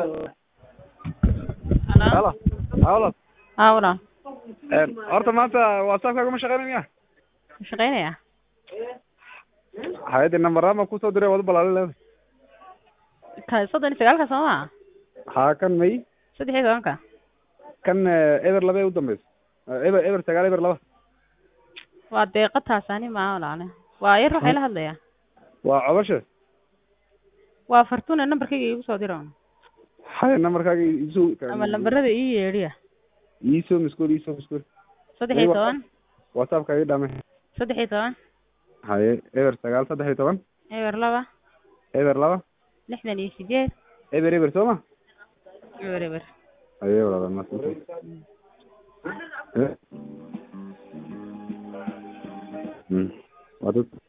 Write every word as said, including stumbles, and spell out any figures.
Hello. Halo. Halo. Awra. Een horta maanta WhatsApp-kaaga ma shaqeynaya? Shaqeynaya. Hay'adda number-ama ku soo diray wada balaalan. Ka soddon iyo sagaal ka Soomaa. Ha kan may saddex iyo toban ka. kan eber laba u dambeys. Eber eber sagaal eber laba. Waa deeqa taasani ma walaale. Waa yar waxay la hadlayaa. Waa codasha. Waa fartuuna numberkayga igu soo diroon. Hay numberkaaga isu Ama lambarada ii yeedhiya. iso miskool iso miskool. saddex iyo toban. WhatsApp-kaaga dhame. saddex iyo toban. Hay eber sagaal saddex iyo toban. Eber laba. Eber laba. lixdan iyo sideed. Eber eber Sooma. Eber eber. Ayo walaal ma soo. Hmm. Wadud.